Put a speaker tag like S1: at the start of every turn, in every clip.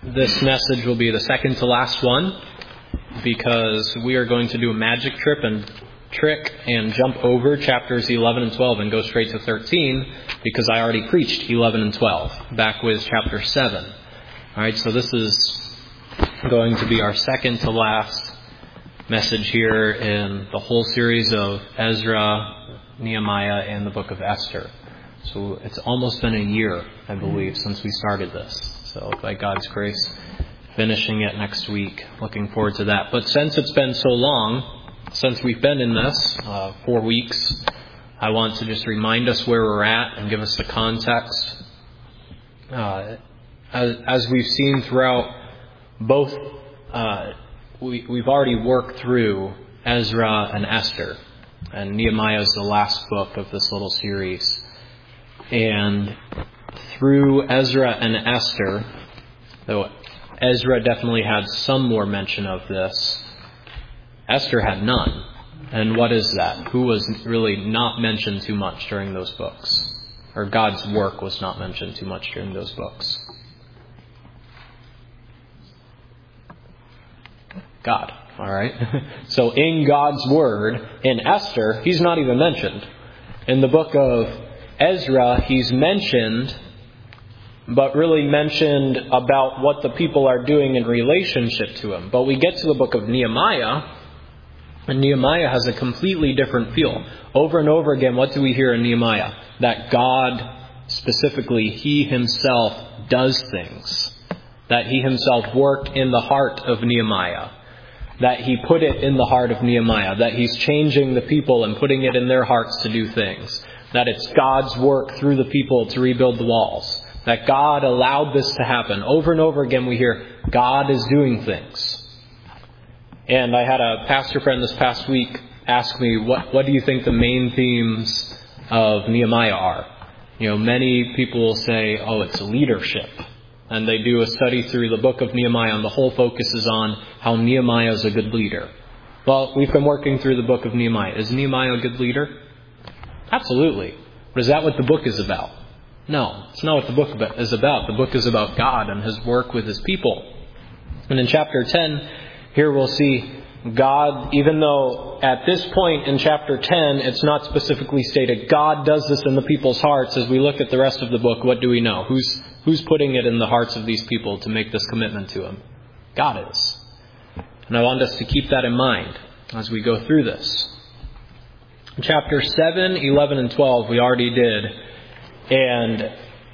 S1: This message will be the second to last one because we are going to do a magic trick and jump over chapters 11 and 12 and go straight to 13 because I already preached 11 and 12 back with chapter 7. All right, so this is going to be our second to last message here in the whole series of Ezra, Nehemiah, and the book of Esther. So it's almost been a year, I believe, since we started this. So by God's grace, finishing it next week. Looking forward to that. But since it's been so long, since we've been in this, 4 weeks, I want to just remind us where we're at and give us the context. As we've seen throughout both, we've already worked through Ezra and Esther. And Nehemiah is the last book of this little series. And through Ezra and Esther, though Ezra definitely had some more mention of this, Esther had none. And what is that? Who was really not mentioned too much during those books? Or God's work was not mentioned too much during those books? God. All right. So in God's word, in Esther, he's not even mentioned. In the book of Ezra, he's mentioned, but really mentioned about what the people are doing in relationship to him. But we get to the book of Nehemiah, and Nehemiah has a completely different feel. Over and over again, what do we hear in Nehemiah? That God, specifically, he himself does things. That he himself worked in the heart of Nehemiah. That he put it in the heart of Nehemiah. That he's changing the people and putting it in their hearts to do things. That it's God's work through the people to rebuild the walls. That God allowed this to happen. Over and over again we hear God is doing things. And I had a pastor friend this past week ask me, what do you think the main themes of Nehemiah are? You know, many people will say, it's leadership. And they do a study through the book of Nehemiah, and the whole focus is on how Nehemiah is a good leader. Well, we've been working through the book of Nehemiah. Is Nehemiah a good leader? Absolutely. But is that what the book is about? No, it's not what the book is about. The book is about God and his work with his people. And in chapter 10, here we'll see God, even though at this point in chapter 10, it's not specifically stated, God does this in the people's hearts. As we look at the rest of the book, what do we know? Who's putting it in the hearts of these people to make this commitment to him? God is. And I want us to keep that in mind as we go through this. Chapter 7, 11, and 12 we already did. And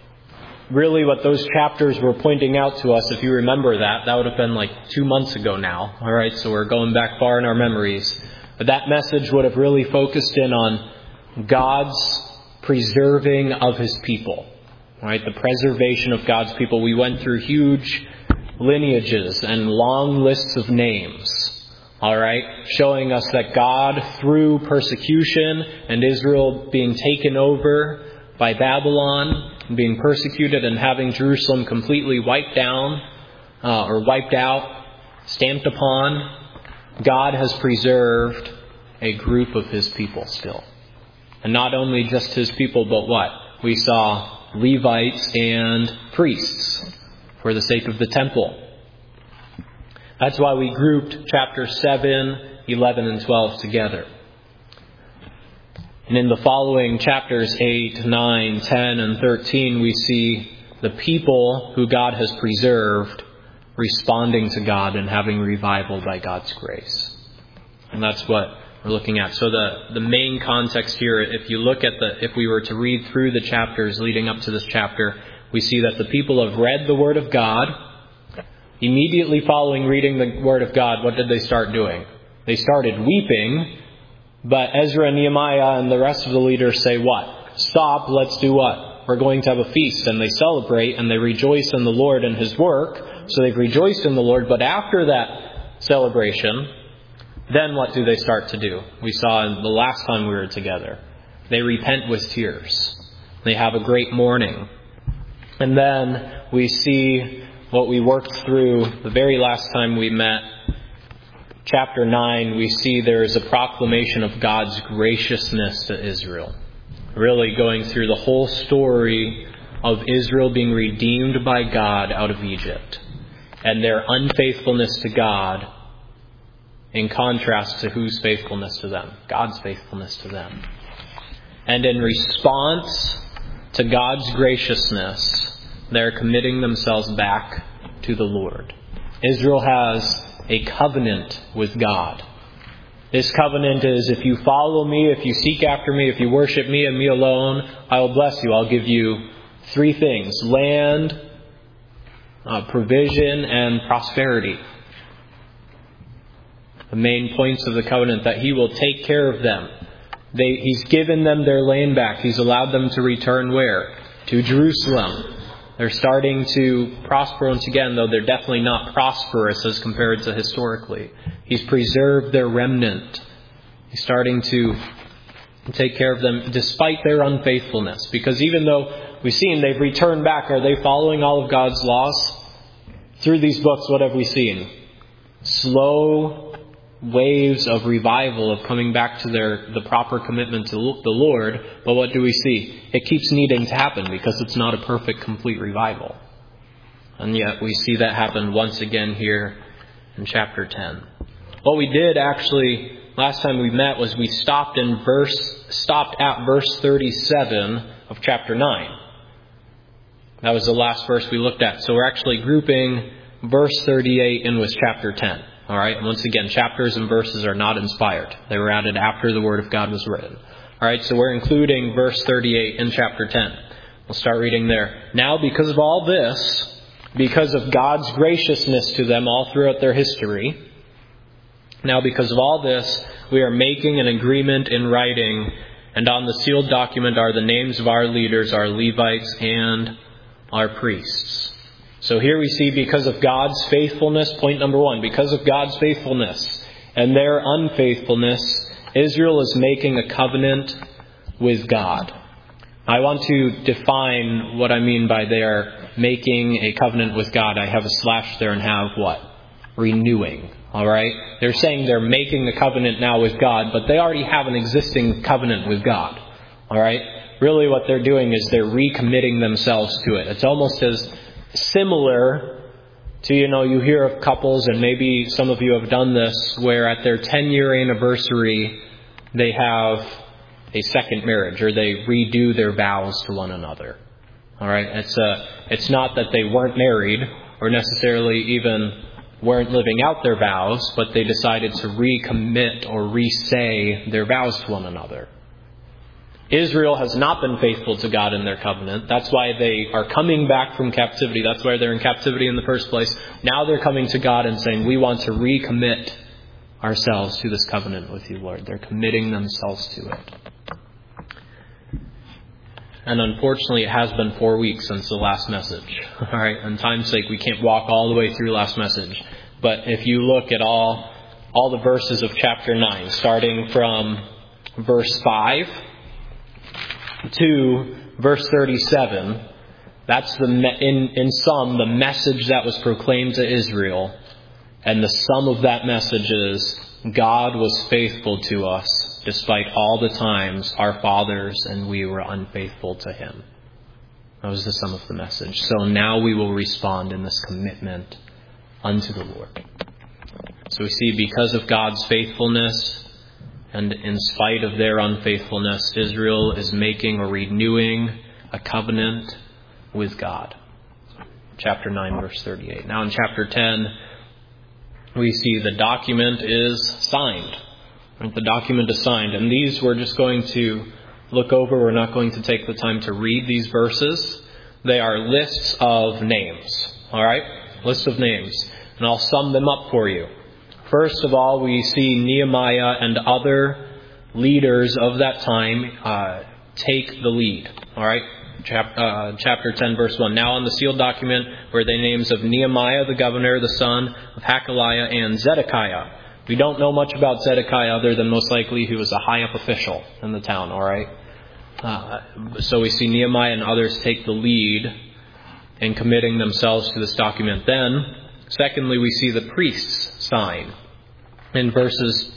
S1: really what those chapters were pointing out to us, if you remember that would have been like 2 months ago now. All right, so we're going back far in our memories. But that message would have really focused in on God's preserving of his people. All right, the preservation of God's people. We went through huge lineages and long lists of names. All right, showing us that God, through persecution and Israel being taken over by Babylon, being persecuted and having Jerusalem completely wiped down or wiped out, stamped upon, God has preserved a group of his people still. And not only just his people, but what? We saw Levites and priests for the sake of the temple. That's why we grouped chapter 7, 11, and 12 together. And in the following chapters 8, 9, 10, and 13, we see the people who God has preserved responding to God and having revival by God's grace. And that's what we're looking at. So the main context here, if you look at if we were to read through the chapters leading up to this chapter, we see that the people have read the Word of God. Immediately following reading the Word of God, what did they start doing? They started weeping, but Ezra and Nehemiah and the rest of the leaders say what? Stop, let's do what? We're going to have a feast. And they celebrate and they rejoice in the Lord and his work. So they've rejoiced in the Lord, but after that celebration, then what do they start to do? We saw the last time we were together. They repent with tears. They have a great mourning. And then we see what we worked through the very last time we met. Chapter 9, we see there is a proclamation of God's graciousness to Israel. Really going through the whole story of Israel being redeemed by God out of Egypt. and their unfaithfulness to God in contrast to whose faithfulness to them? God's faithfulness to them. And in response to God's graciousness, they're committing themselves back to the Lord. Israel has a covenant with God. This covenant is, if you follow me, if you seek after me, if you worship me and me alone, I will bless you. I'll give you 3 things: land, provision, and prosperity. The main points of the covenant, that He will take care of them. He's given them their land back. He's allowed them to return where? To Jerusalem. They're starting to prosper once again, though they're definitely not prosperous as compared to historically. He's preserved their remnant. He's starting to take care of them despite their unfaithfulness. Because even though we've seen they've returned back, are they following all of God's laws? Through these books, what have we seen? Slow waves of revival, of coming back to the proper commitment to the Lord. But what do we see? It keeps needing to happen because it's not a perfect, complete revival. And yet we see that happen once again here in chapter 10. What we did actually last time we met was we stopped at verse 37 of chapter 9. That was the last verse we looked at. So we're actually grouping verse 38 in with chapter 10. All right. And once again, chapters and verses are not inspired. They were added after the Word of God was written. All right. So we're including verse 38 in chapter 10. We'll start reading there. Now, because of all this, because of God's graciousness to them all throughout their history, now because of all this, we are making an agreement in writing, and on the sealed document are the names of our leaders, our Levites, and our priests. So here we see, because of God's faithfulness, point number 1, because of God's faithfulness and their unfaithfulness, Israel is making a covenant with God. I want to define what I mean by they are making a covenant with God. I have a slash there and have what? Renewing. All right? They're saying they're making a covenant now with God, but they already have an existing covenant with God. All right? Really what they're doing is they're recommitting themselves to it. It's almost as similar to, you hear of couples, and maybe some of you have done this, where at their 10-year anniversary, they have a second marriage, or they redo their vows to one another. All right? It's not that they weren't married, or necessarily even weren't living out their vows, but they decided to recommit or re-say their vows to one another. Israel has not been faithful to God in their covenant. That's why they are coming back from captivity. That's why they're in captivity in the first place. Now they're coming to God and saying, we want to recommit ourselves to this covenant with you, Lord. They're committing themselves to it. And unfortunately, it has been 4 weeks since the last message. All right, on time's sake, we can't walk all the way through last message. But if you look at all the verses of chapter 9, starting from verse 5 to verse 37, that's in sum the message that was proclaimed to Israel. And the sum of that message is, God was faithful to us despite all the times our fathers and we were unfaithful to Him. That was the sum of the message. So now we will respond in this commitment unto the Lord. So we see, because of God's faithfulness and in spite of their unfaithfulness, Israel is making or renewing a covenant with God. Chapter 9, verse 38. Now in chapter 10, we see the document is signed. The document is signed. And these we're just going to look over. We're not going to take the time to read these verses. They are lists of names. All right? Lists of names. And I'll sum them up for you. First of all, we see Nehemiah and other leaders of that time take the lead. All right? Chapter 10, verse 1. Now on the sealed document were the names of Nehemiah the governor, the son of Hakaliah, and Zedekiah. We don't know much about Zedekiah other than most likely he was a high-up official in the town. All right? So we see Nehemiah and others take the lead in committing themselves to this document. Then, secondly, we see the priests sign. In verses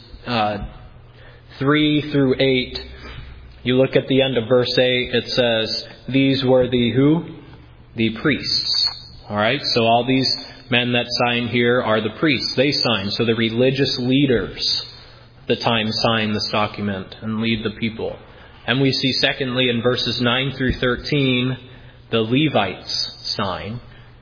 S1: 3 through 8, you look at the end of verse 8, it says, these were the who? The priests. All right, so all these men that sign here are the priests. They sign. So the religious leaders at the time sign this document and lead the people. And we see, secondly, in verses 9 through 13, the Levites sign.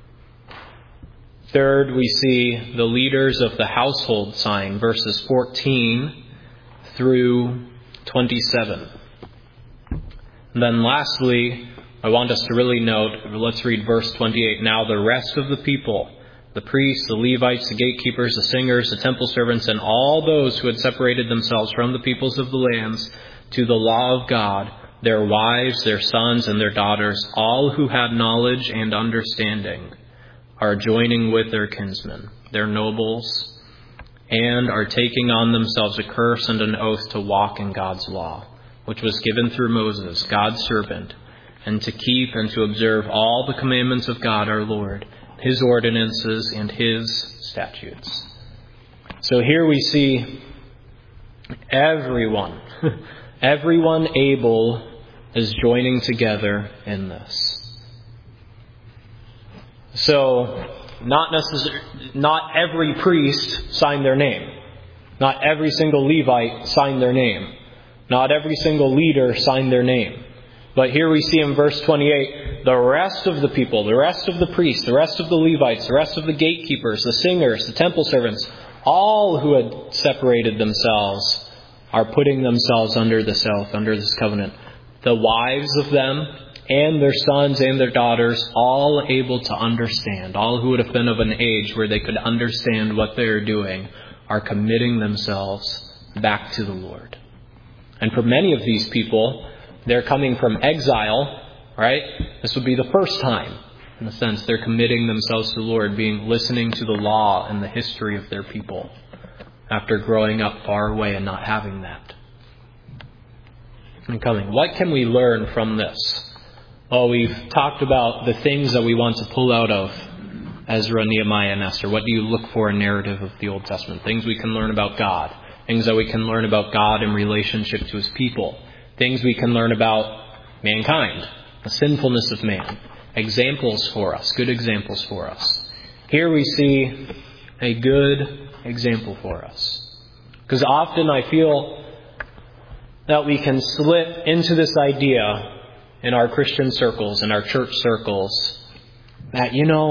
S1: Third, we see the leaders of the household sign, verses 14 through 27. And then lastly, I want us to really note, let's read verse 28. Now the rest of the people, the priests, the Levites, the gatekeepers, the singers, the temple servants, and all those who had separated themselves from the peoples of the lands to the law of God, their wives, their sons, and their daughters, all who had knowledge and understanding, are joining with their kinsmen, their nobles, and are taking on themselves a curse and an oath to walk in God's law, which was given through Moses, God's servant, and to keep and to observe all the commandments of God our Lord, His ordinances and His statutes. So here we see everyone able is joining together in this. So, not every priest signed their name. Not every single Levite signed their name. Not every single leader signed their name. But here we see in verse 28, the rest of the people, the rest of the priests, the rest of the Levites, the rest of the gatekeepers, the singers, the temple servants, all who had separated themselves are putting themselves under this oath, under this covenant. The wives of them and their sons and their daughters, all able to understand, all who would have been of an age where they could understand what they are doing, are committing themselves back to the Lord. And for many of these people, they're coming from exile, right? This would be the first time, in a sense, they're committing themselves to the Lord, listening to the law and the history of their people, after growing up far away and not having that. And coming. What can we learn from this? Well, we've talked about the things that we want to pull out of Ezra, Nehemiah, and Esther. What do you look for in narrative of the Old Testament? Things we can learn about God. Things that we can learn about God in relationship to His people. Things we can learn about mankind, the sinfulness of man. Examples for us, good examples for us. Here we see a good example for us. Because often I feel that we can slip into this idea in our Christian circles, in our church circles, that,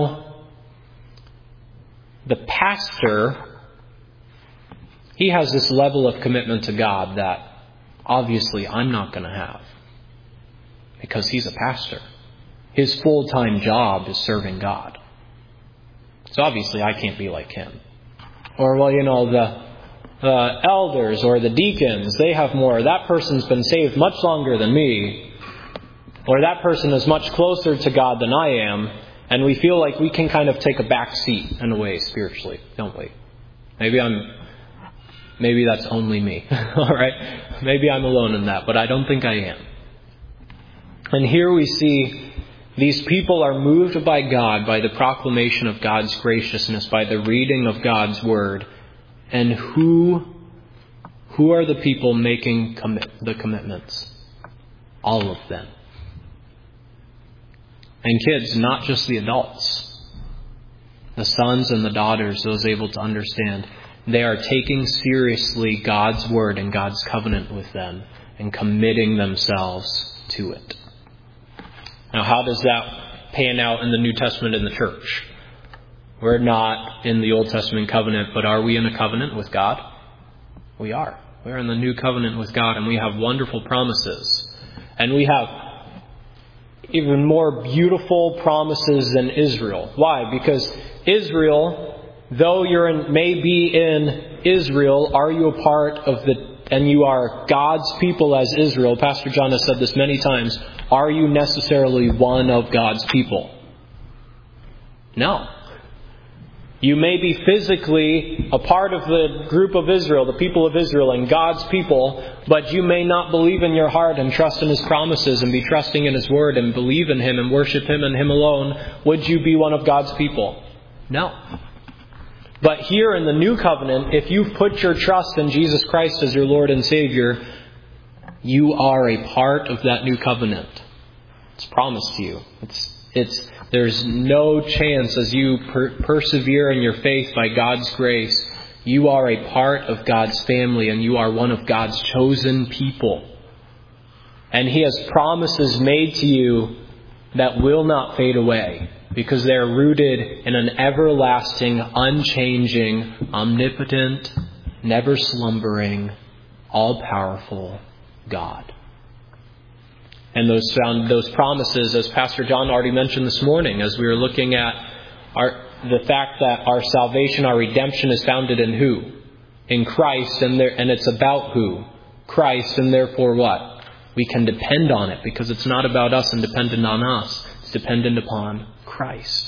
S1: the pastor, he has this level of commitment to God that obviously I'm not going to have, because he's a pastor. His full-time job is serving God. So obviously I can't be like him. Or, the elders or the deacons, they have more. That person's been saved much longer than me. Or that person is much closer to God than I am. And we feel like we can kind of take a back seat in a way spiritually, don't we? Maybe that's only me. All right? Maybe I'm alone in that, but I don't think I am. And here we see these people are moved by God, by the proclamation of God's graciousness, by the reading of God's word. And who are the people making the commitments? All of them. And kids, not just the adults. The sons and the daughters, those able to understand, they are taking seriously God's word and God's covenant with them and committing themselves to it. Now, how does that pan out in the New Testament in the church? We're not in the Old Testament covenant, but are we in a covenant with God? We are. We're in the new covenant with God, and we have wonderful promises. And we have even more beautiful promises than Israel. Why? Because Israel, though may be in Israel, are you a part of and you are God's people as Israel? Pastor John has said this many times. Are you necessarily one of God's people? No. You may be physically a part of the group of Israel, the people of Israel and God's people, but you may not believe in your heart and trust in His promises and be trusting in His word and believe in Him and worship Him and Him alone. Would you be one of God's people? No. But here in the new covenant, if you've put your trust in Jesus Christ as your Lord and Savior, you are a part of that new covenant. It's promised to you. It's There's no chance as you persevere in your faith by God's grace. You are a part of God's family and you are one of God's chosen people. And He has promises made to you that will not fade away because they are rooted in an everlasting, unchanging, omnipotent, never slumbering, all-powerful God. And those promises, as Pastor John already mentioned this morning, as we were looking at the fact that our salvation, our redemption is founded in who? In Christ, and it's about who? Christ, and therefore what? We can depend on it because it's not about us and dependent on us. It's dependent upon Christ.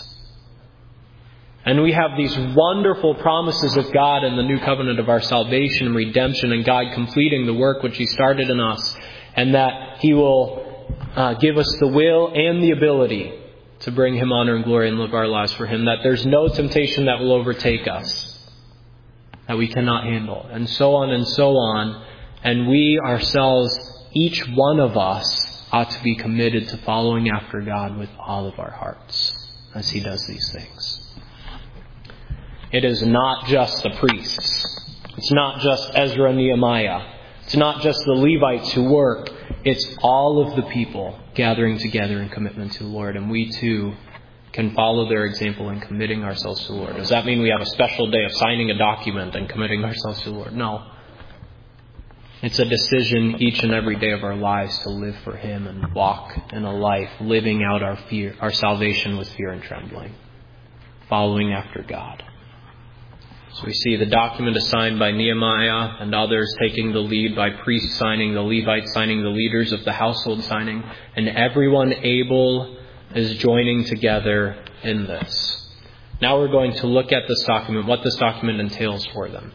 S1: And we have these wonderful promises of God in the new covenant of our salvation and redemption and God completing the work which He started in us, and that He will give us the will and the ability to bring Him honor and glory and live our lives for Him, that there's no temptation that will overtake us that we cannot handle, and so on and so on. And we ourselves, each one of us, ought to be committed to following after God with all of our hearts as He does these things. It is not just the priests. It's not just Ezra and Nehemiah. It's not just the Levites who work. It's all of the people gathering together in commitment to the Lord. And we too can follow their example in committing ourselves to the Lord. Does that mean we have a special day of signing a document and committing ourselves to the Lord? No. It's a decision each and every day of our lives to live for Him and walk in a life living out our salvation with fear and trembling, following after God. So we see the document is signed by Nehemiah and others taking the lead by priests signing, the Levites signing, the leaders of the household signing, and everyone able is joining together in this. Now we're going to look at this document, what this document entails for them.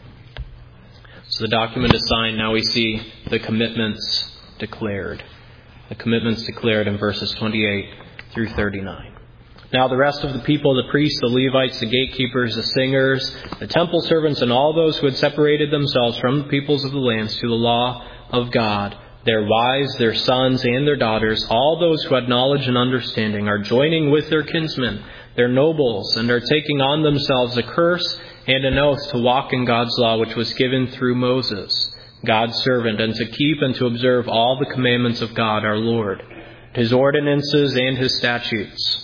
S1: So the document is signed. Now we see the commitments declared. The commitments declared in verses 28 through 39. Now the rest of the people, the priests, the Levites, the gatekeepers, the singers, the temple servants, and all those who had separated themselves from the peoples of the lands to the law of God, their wives, their sons, and their daughters, all those who had knowledge and understanding, are joining with their kinsmen, their nobles, and are taking on themselves a curse and an oath to walk in God's law, which was given through Moses, God's servant, and to keep and to observe all the commandments of God our Lord, His ordinances and His statutes.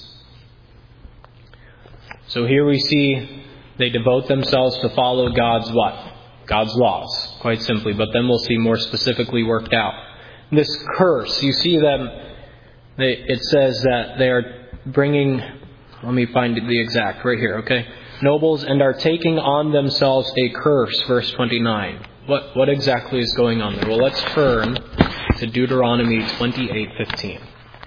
S1: So here we see they devote themselves to follow God's what? God's laws, quite simply. But then we'll see more specifically worked out. This curse, you see them, it says that they are bringing, let me find the exact, right here, okay? Nobles, and are taking on themselves a curse, verse 29. What exactly is going on there? Well, let's turn to Deuteronomy 28:15.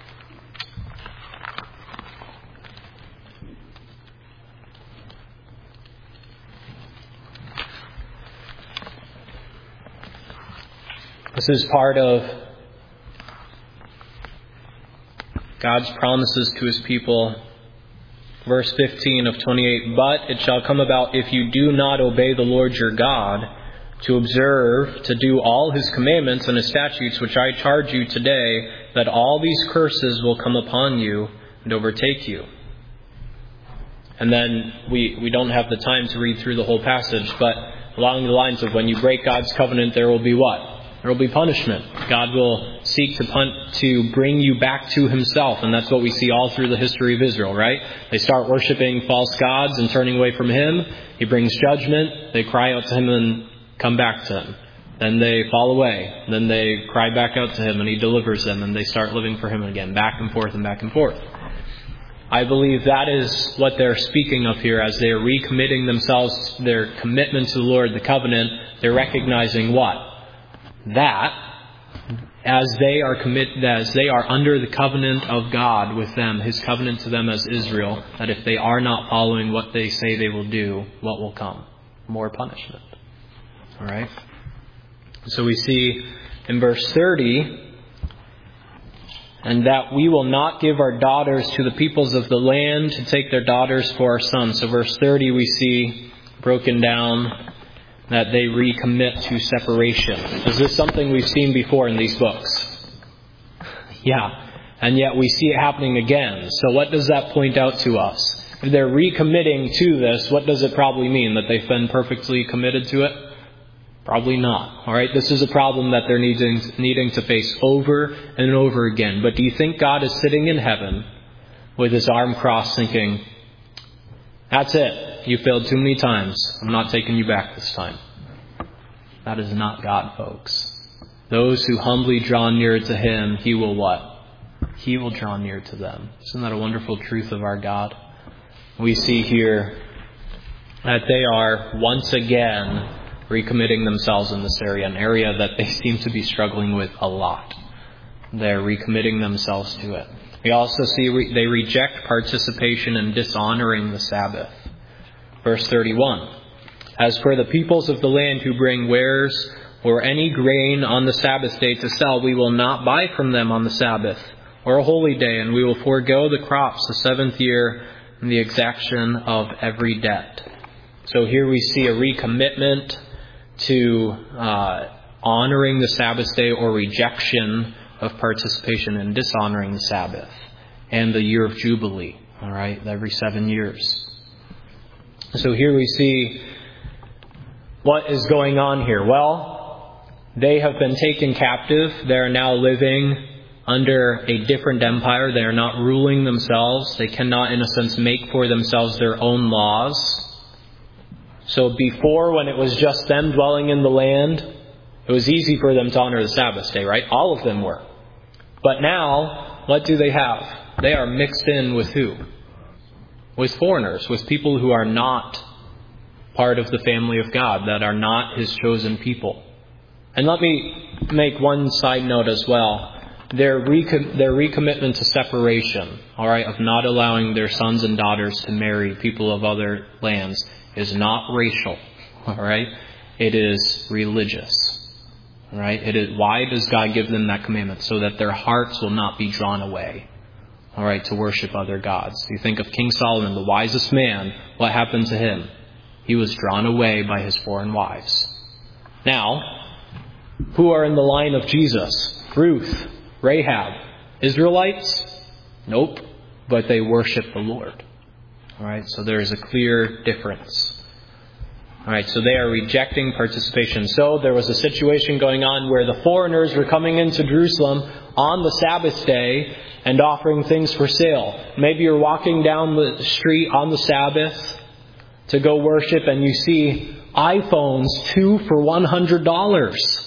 S1: This is part of God's promises to His people. Verse 15 of 28, but it shall come about if you do not obey the Lord your God, to observe, to do all His commandments and His statutes, which I charge you today, that all these curses will come upon you and overtake you. And then we don't have the time to read through the whole passage, but along the lines of when you break God's covenant, there will be what? There will be punishment. God will seek to bring you back to Himself. And that's what we see all through the history of Israel, right? They start worshiping false gods and turning away from Him. He brings judgment. They cry out to Him and come back to Him. Then they fall away. Then they cry back out to Him and He delivers them. And they start living for Him again, back and forth and back and forth. I believe that is what they're speaking of here as they are recommitting themselves, their commitment to the Lord, the covenant. They're recognizing what? That as they are under the covenant of God with them, His covenant to them as Israel, that if they are not following what they say they will do, what will come? More punishment. All right? So we see in verse 30, and that we will not give our daughters to the peoples of the land to take their daughters for our sons. So verse 30 we see broken down that they recommit to separation. Is this something we've seen before in these books? Yeah. And yet we see it happening again. So what does that point out to us? If they're recommitting to this, what does it probably mean? That they've been perfectly committed to it? Probably not. All right, this is a problem that they're needing to face over and over again. But do you think God is sitting in heaven with his arm crossed thinking, that's it, you failed too many times, I'm not taking you back this time? That is not God, folks. Those who humbly draw near to him, he will what? He will draw near to them. Isn't that a wonderful truth of our God? We see here that they are once again recommitting themselves in this area, an area that they seem to be struggling with a lot. They're recommitting themselves to it. We also see they reject participation in dishonoring the Sabbath. Verse 31. As for the peoples of the land who bring wares or any grain on the Sabbath day to sell, we will not buy from them on the Sabbath or a holy day, and we will forego the crops the seventh year and the exaction of every debt. So here we see a recommitment to honoring the Sabbath day or rejection of participation in dishonoring the Sabbath and the year of Jubilee, all right, every 7 years. So here we see what is going on here. Well, they have been taken captive. They are now living under a different empire. They are not ruling themselves. They cannot, in a sense, make for themselves their own laws. So before, when it was just them dwelling in the land, it was easy for them to honor the Sabbath day, right? All of them were. But now, what do they have? They are mixed in with who? With foreigners, with people who are not part of the family of God, that are not his chosen people. And let me make one side note as well. Their recommitment to separation, all right, of not allowing their sons and daughters to marry people of other lands, is not racial, all right? It is religious, all right? It is. Why does God give them that commandment? So that their hearts will not be drawn away, all right, to worship other gods. You think of King Solomon, the wisest man. What happened to him? He was drawn away by his foreign wives. Now, who are in the line of Jesus? Ruth, Rahab, Israelites? Nope, but they worship the Lord. All right, so there is a clear difference. All right, so they are rejecting participation. So there was a situation going on where the foreigners were coming into Jerusalem on the Sabbath day and offering things for sale. Maybe you're walking down the street on the Sabbath to go worship and you see iPhones 2 for $100.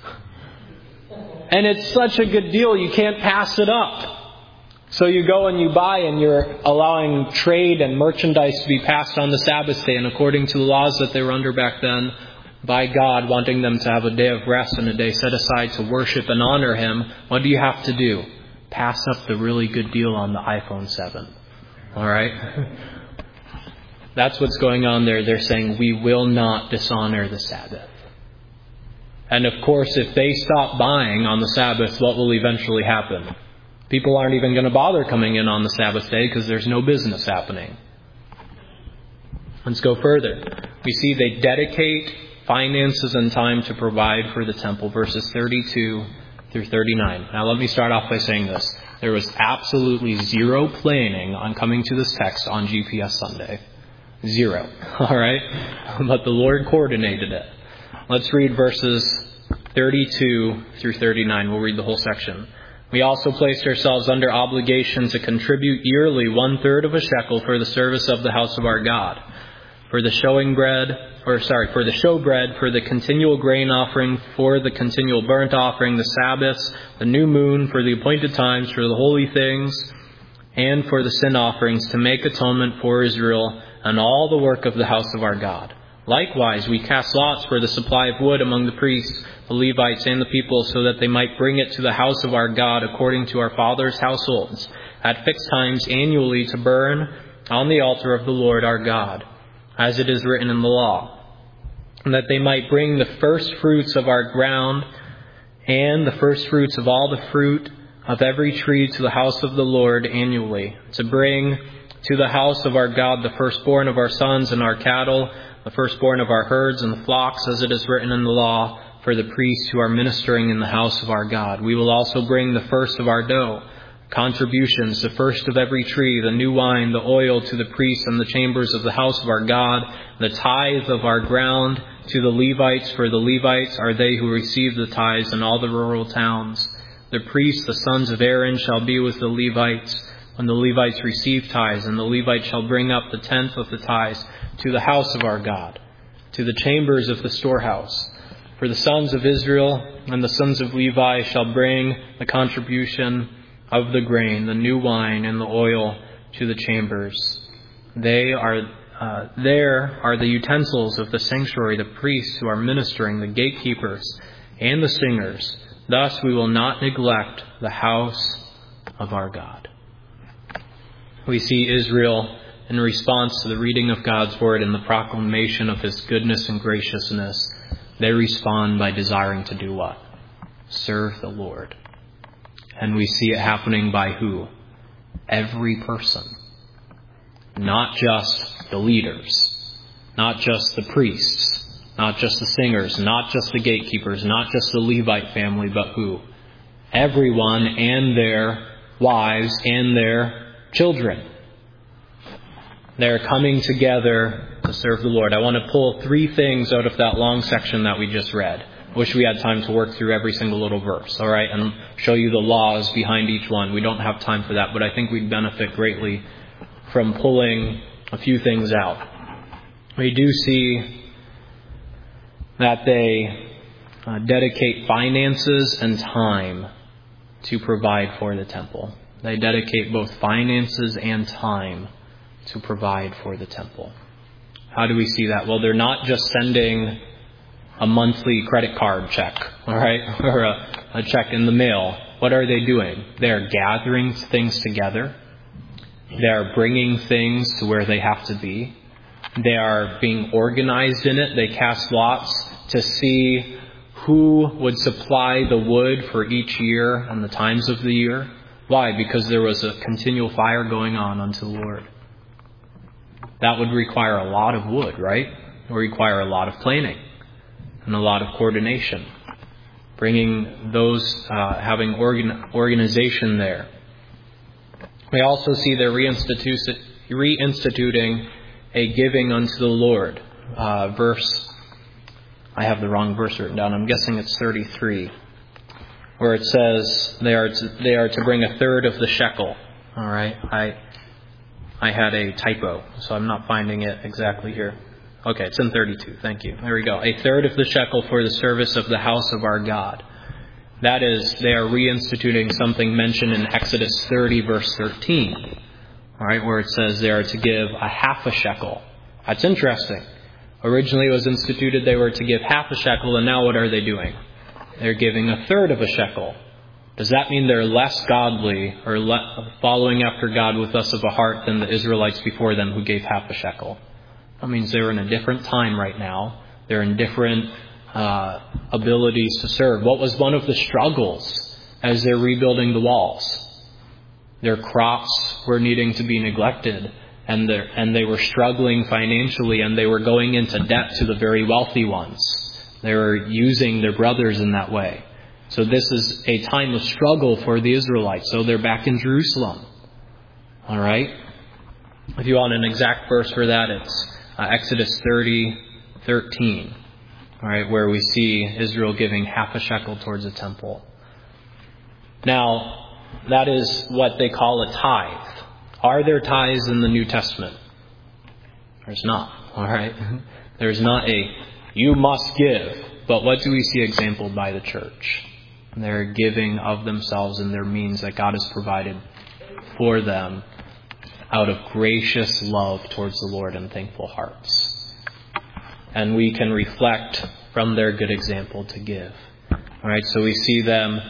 S1: And it's such a good deal, you can't pass it up. So you go and you buy, and you're allowing trade and merchandise to be passed on the Sabbath day. And according to the laws that they were under back then, by God wanting them to have a day of rest and a day set aside to worship and honor him, what do you have to do? Pass up the really good deal on the iPhone 7. All right? That's what's going on there. They're saying, we will not dishonor the Sabbath. And of course, if they stop buying on the Sabbath, what will eventually happen? People aren't even going to bother coming in on the Sabbath day because there's no business happening. Let's go further. We see they dedicate finances and time to provide for the temple, verses 32 through 39. Now let me start off by saying this. There was absolutely zero planning on coming to this text on GPS Sunday. Zero. All right? But the Lord coordinated it. Let's read verses 32 through 39. We'll read the whole section. We also placed ourselves under obligation to contribute yearly 1/3 of a shekel for the service of the house of our God, for the showbread, for the continual grain offering, for the continual burnt offering, the Sabbaths, the new moon, for the appointed times, for the holy things, and for the sin offerings, to make atonement for Israel and all the work of the house of our God. Likewise, we cast lots for the supply of wood among the priests, the Levites, and the people, so that they might bring it to the house of our God according to our fathers' households, at fixed times annually, to burn on the altar of the Lord our God, as it is written in the law, and that they might bring the first fruits of our ground and the first fruits of all the fruit of every tree to the house of the Lord annually, to bring to the house of our God the firstborn of our sons and our cattle, the firstborn of our herds and the flocks, as it is written in the law, for the priests who are ministering in the house of our God. We will also bring the first of our dough, contributions, the first of every tree, the new wine, the oil to the priests and the chambers of the house of our God, the tithe of our ground to the Levites, for the Levites are they who receive the tithes in all the rural towns. The priests, the sons of Aaron, shall be with the Levites when the Levites receive tithes, and the Levites shall bring up the tenth of the tithes to the house of our God, to the chambers of the storehouse. For the sons of Israel and the sons of Levi shall bring the contribution of the grain, the new wine, and the oil to the chambers. There are the utensils of the sanctuary, the priests who are ministering, the gatekeepers, and the singers. Thus we will not neglect the house of our God. We see Israel, in response to the reading of God's word and the proclamation of His goodness and graciousness, they respond by desiring to do what? Serve the Lord. And we see it happening by who? Every person. Not just the leaders, not just the priests, not just the singers, not just the gatekeepers, not just the Levite family, but who? Everyone and their wives and their children. They're coming together to serve the Lord. I want to pull 3 things out of that long section that we just read. Wish we had time to work through every single little verse, all right, and show you the laws behind each one. We don't have time for that, but I think we'd benefit greatly from pulling a few things out. We do see that they dedicate finances and time to provide for the temple. They dedicate both finances and time to provide for the temple. How do we see that? Well, they're not just sending a monthly credit card check, all right, or a check in the mail. What are they doing? They're gathering things together. They're bringing things to where they have to be. They are being organized in it. They cast lots to see who would supply the wood for each year and the times of the year. Why? Because there was a continual fire going on unto the Lord. That would require a lot of wood, right? It would require a lot of planning and a lot of coordination. Bringing those, having organization there. We also see they're reinstituting a giving unto the Lord. I have the wrong verse written down. I'm guessing it's 33, where it says they are to bring a third of the shekel. All right, I had a typo, so I'm not finding it exactly here. Okay, it's in 32. Thank you. There we go. A third of the shekel for the service of the house of our God. That is, they are reinstituting something mentioned in Exodus 30, verse 13. All right, where it says they are to give a half a shekel. That's interesting. Originally it was instituted they were to give half a shekel, and now what are they doing? They're giving a third of a shekel. Does that mean they're less godly or following after God with less of a heart than the Israelites before them who gave half a shekel? That means they're in a different time right now. They're in different abilities to serve. What was one of the struggles as they're rebuilding the walls? Their crops were needing to be neglected, and they were struggling financially, and they were going into debt to the very wealthy ones. They were using their brothers in that way. So this is a time of struggle for the Israelites. So they're back in Jerusalem. All right? If you want an exact verse for that, it's Exodus 30:13. All right, where we see Israel giving half a shekel towards the temple. Now, that is what they call a tithe. Are there tithes in the New Testament? There's not. All right? There's not a you must give. But what do we see exampled by the church? Their giving of themselves and their means that God has provided for them out of gracious love towards the Lord and thankful hearts. And we can reflect from their good example to give. All right, so we see them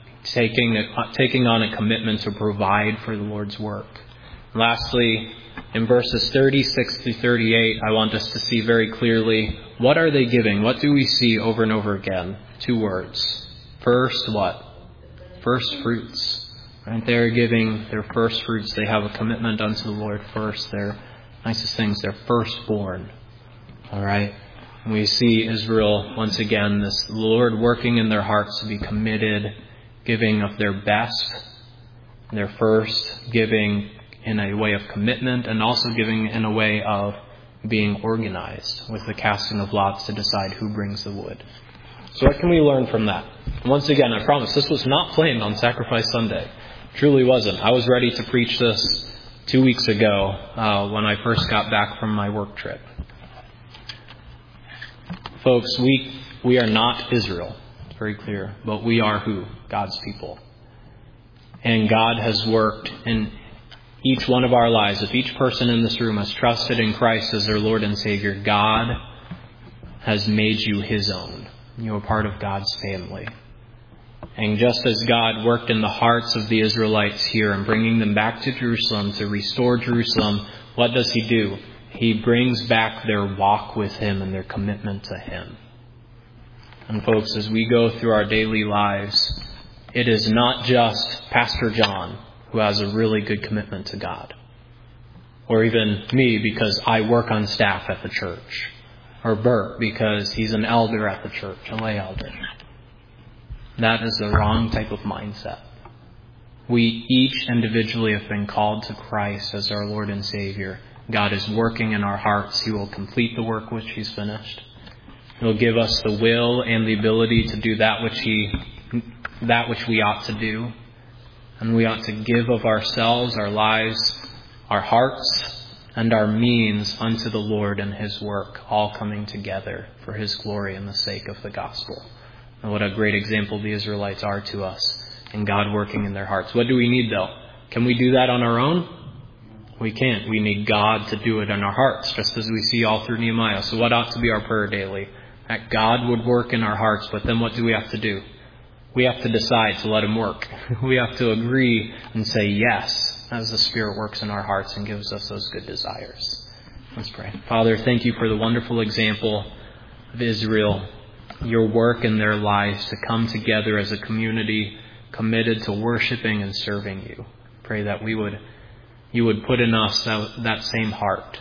S1: taking on a commitment to provide for the Lord's work. Lastly, in verses 36 to 38, I want us to see very clearly, what are they giving? What do we see over and over again? 2 words. First, what? First fruits. Right? They're giving their first fruits. They have a commitment unto the Lord first. Their nicest things, they're firstborn. All right? And we see Israel, once again, this Lord working in their hearts to be committed, giving of their best, They're first giving in a way of commitment and also giving in a way of being organized with the casting of lots to decide who brings the wood. So what can we learn from that? Once again, I promise this was not planned on Sacrifice Sunday. Truly wasn't. I was ready to preach this 2 weeks ago when I first got back from my work trip. Folks, we are not Israel. It's very clear. But we are who? God's people. And God has worked in each one of our lives. If each person in this room has trusted in Christ as their Lord and Savior, God has made you His own. You are part of God's family. And just as God worked in the hearts of the Israelites here and bringing them back to Jerusalem to restore Jerusalem, what does He do? He brings back their walk with Him and their commitment to Him. And folks, as we go through our daily lives, it is not just Pastor John who has a really good commitment to God. Or even me because I work on staff at the church. Or Bert because he's an elder at the church, a lay elder. That is the wrong type of mindset. We each individually have been called to Christ as our Lord and Savior. God is working in our hearts. He will complete the work which He's finished. He will give us the will and the ability to do that which we ought to do. And we ought to give of ourselves, our lives, our hearts, and our means unto the Lord and His work, all coming together for His glory and the sake of the gospel. And what a great example the Israelites are to us, and God working in their hearts. What do we need, though? Can we do that on our own? We can't. We need God to do it in our hearts, just as we see all through Nehemiah. So what ought to be our prayer daily? That God would work in our hearts, but then what do we have to do? We have to decide to let Him work. We have to agree and say yes as the Spirit works in our hearts and gives us those good desires. Let's pray. Father, thank You for the wonderful example of Israel, Your work in their lives to come together as a community committed to worshiping and serving You. Pray that You would put in us that same heart,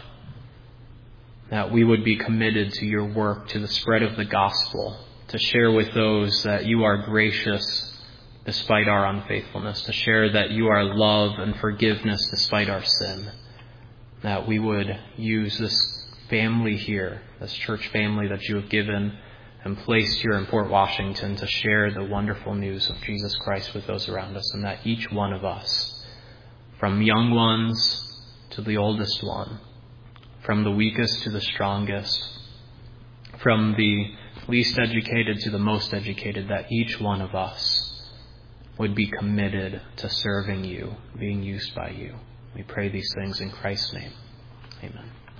S1: that we would be committed to Your work, to the spread of the gospel, to share with those that You are gracious despite our unfaithfulness, to share that You are love and forgiveness despite our sin, that we would use this family here, this church family that You have given and placed here in Port Washington to share the wonderful news of Jesus Christ with those around us, and that each one of us, from young ones to the oldest one, from the weakest to the strongest, from the least educated to the most educated, that each one of us would be committed to serving You, being used by You. We pray these things in Christ's name. Amen.